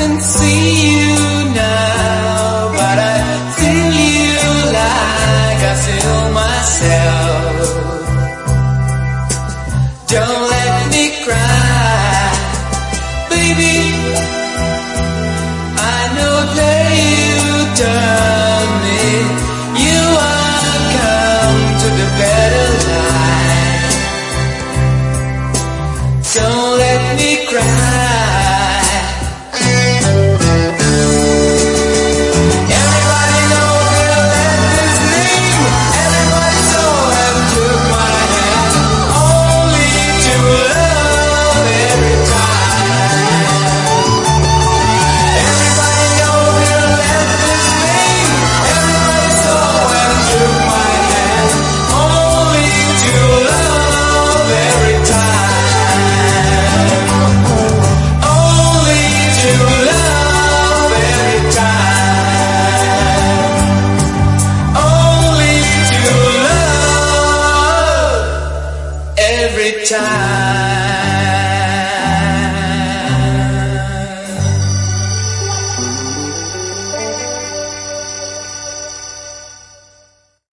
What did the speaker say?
can see you now, but I feel you like I feel myself. Don't let me cry, baby. I know that you done me. You are come to the better life. Don't let me cry. Every time.